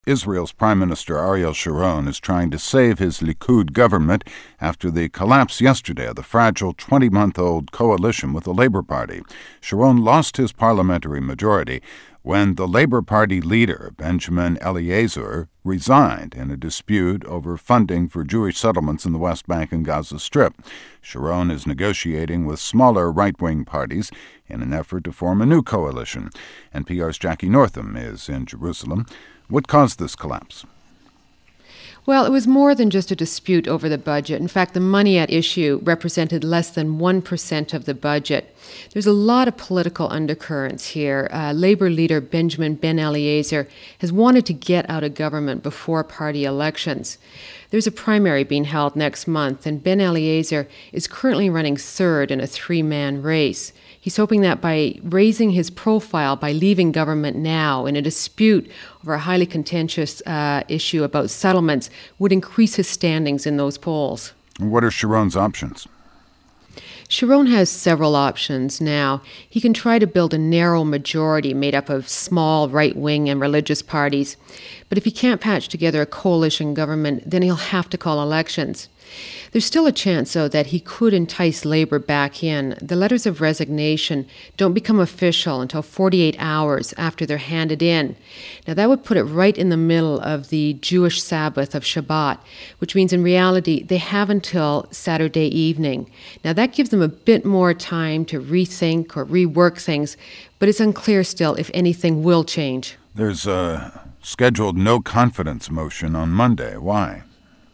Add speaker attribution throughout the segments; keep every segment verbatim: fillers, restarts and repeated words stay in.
Speaker 1: Israel's Prime Minister Ariel Sharon is trying to save his Likud government after the collapse yesterday of the fragile twenty-month-old coalition with the Labour Party. Sharon lost his parliamentary majority when the Labour Party leader, Benjamin Eliezer, resigned in a dispute over funding for Jewish settlements in the West Bank and Gaza Strip. Sharon is negotiating with smaller right-wing parties in an effort to form a new coalition. N P R's Jackie Northam is in Jerusalem. What caused this collapse?
Speaker 2: Well, it was more than just a dispute over the budget. In fact, the money at issue represented less than one percent of the budget. There's a lot of political undercurrents here. Uh, Labour leader Benjamin Ben Eliezer has wanted to get out of government before party elections. There's a primary being held next month, and Ben Eliezer is currently running third in a three-man race. He's hoping that by raising his profile by leaving government now in a dispute over a highly contentious uh, issue about settlements would increase his standings in those polls.
Speaker 1: What are Sharon's options?
Speaker 2: Sharon has several options now. He can try to build a narrow majority made up of small right-wing and religious parties. But if he can't patch together a coalition government, then he'll have to call elections. There's still a chance, though, that he could entice Labour back in. The letters of resignation don't become official until forty-eight hours after they're handed in. Now, that would put it right in the middle of the Jewish Sabbath of Shabbat, which means in reality they have until Saturday evening. Now, that gives them a bit more time to rethink or rework things, but it's unclear still if anything will change.
Speaker 1: There's a scheduled no-confidence motion on Monday. Why?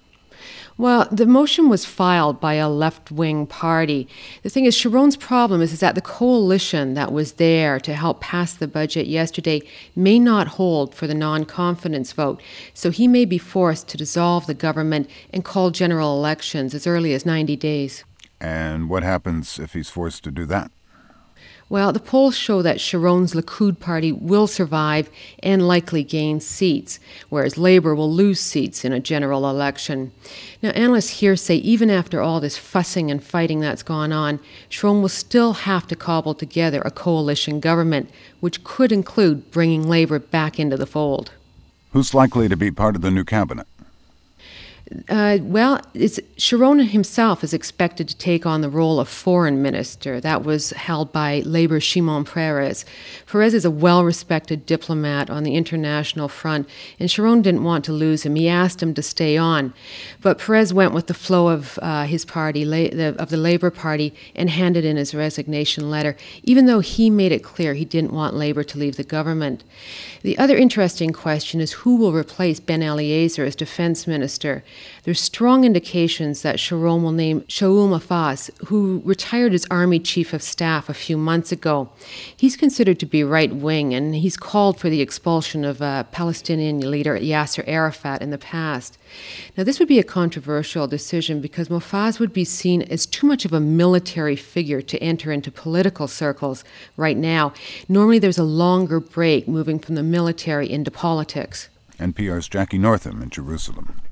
Speaker 2: Well, the motion was filed by a left-wing party. The thing is, Sharon's problem is, is that the coalition that was there to help pass the budget yesterday may not hold for the non-confidence vote, so he may be forced to dissolve the government and call general elections as early as ninety days.
Speaker 1: And what happens if he's forced to do that?
Speaker 2: Well, the polls show that Sharon's Likud party will survive and likely gain seats, whereas Labour will lose seats in a general election. Now, analysts here say even after all this fussing and fighting that's gone on, Sharon will still have to cobble together a coalition government, which could include bringing Labour back into the fold.
Speaker 1: Who's likely to be part of the new cabinet?
Speaker 2: Uh, well, it's, Sharon himself is expected to take on the role of foreign minister. That was held by Labour's Shimon Peres. Peres is a well-respected diplomat on the international front, and Sharon didn't want to lose him. He asked him to stay on. But Peres went with the flow of uh, his party, la- the, of the Labour Party, and handed in his resignation letter, even though he made it clear he didn't want Labour to leave the government. The other interesting question is who will replace Ben Eliezer as defense minister. There's strong indications that Sharon will name Shaul Mofaz, who retired as Army Chief of Staff a few months ago. He's considered to be right-wing, and he's called for the expulsion of uh, Palestinian leader Yasser Arafat in the past. Now, this would be a controversial decision because Mofaz would be seen as too much of a military figure to enter into political circles right now. Normally, there's a longer break moving from the military into politics.
Speaker 1: N P R's Jackie Northam in Jerusalem.